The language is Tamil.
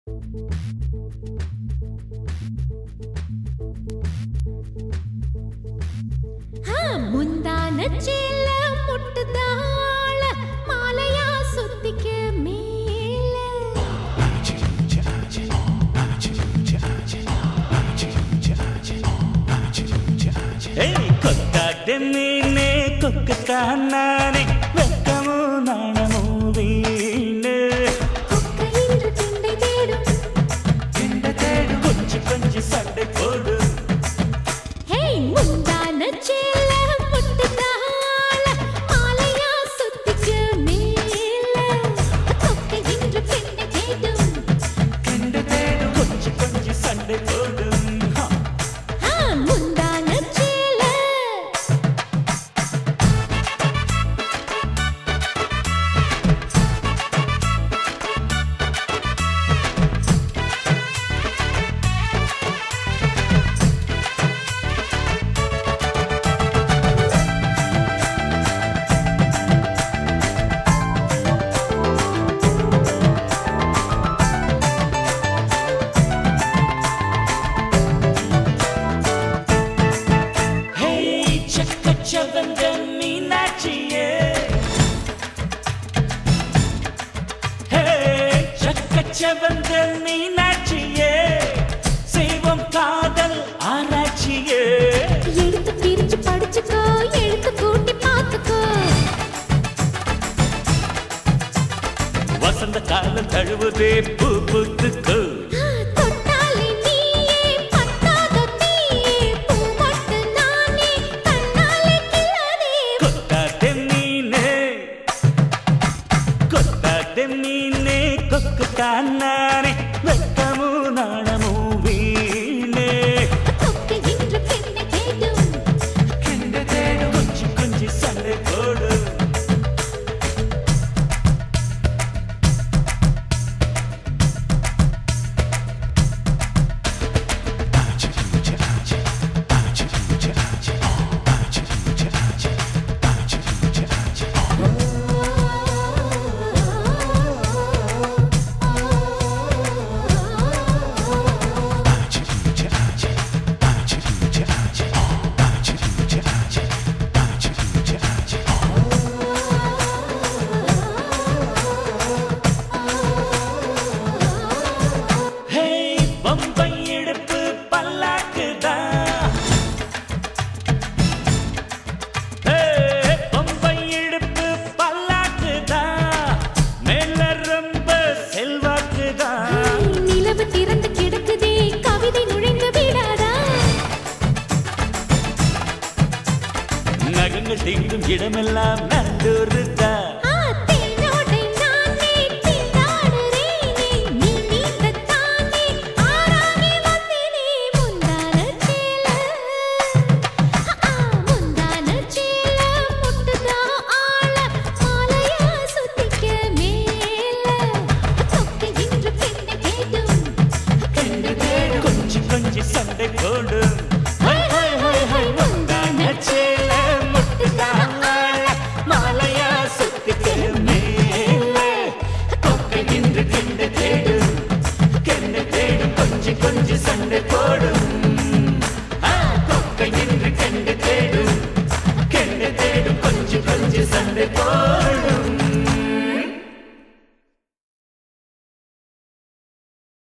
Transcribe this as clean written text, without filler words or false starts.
முந்தான சேல முட்டுதாள மாலையா சுத்திக்க மேல கொத்தாட்ட மீனே கொக்குத்தானே வெக்கமோ நாணமோ வீணு கொக்கையின்று திண்டை தேடும் கொஞ்சி கொஞ்சி சண்டை போடு முந்தான சேல முட்டுதாள மாலையா சுத்திக்க மேல கொக்கையின்று திண்டை தேடும் கொஞ்சி கொஞ்சி சண்டை போடு முந்தான சேல செவந்த மீனாட்சியே செவந்த மீனாட்சியே செய்வோம் காதல் ஆராய்ச்சியே எடுத்து பிரிச்சு படிச்சுக்கோ எழுத்து கூட்டி பார்த்துக்கோ வசந்த காலம் தழுவுதே பூ பூத்துக்கோ தொட்டாலே நீயே பத்தாத தீயே பூ மொட்டு நானே கண்ணாலே கில்லாதே கொத்தாட்ட மீனே கொக்குத்தானே வெக்கமோ நாணமோ வீணே கொக்கையின்று திண்டை தேடும் கொஞ்சி கொஞ்சி சண்டை போடு பம்பை எடுப்பு பல்லாக்குதான் பம்பை எடுப்பு பல்லாக்குதான் மேல ரொம்ப செல்வாக்குதான் நிலவு திறந்து கிடக்குதே கவிதை நுழைந்து விடாதா நகங்கள் தீண்டும் இடமெல்லாம் நந்தூருதான் தேனோடை நானே திண்டாடுறேனே நீ நீந்தத்தானே ஆறானே வந்தேனே முந்தான சேல முட்டுதா ஆள மாலையா சுத்திக்க மேல கொக்கையின்று திண்டை தேடும் கொஞ்சி கொஞ்சி சண்டை போடும்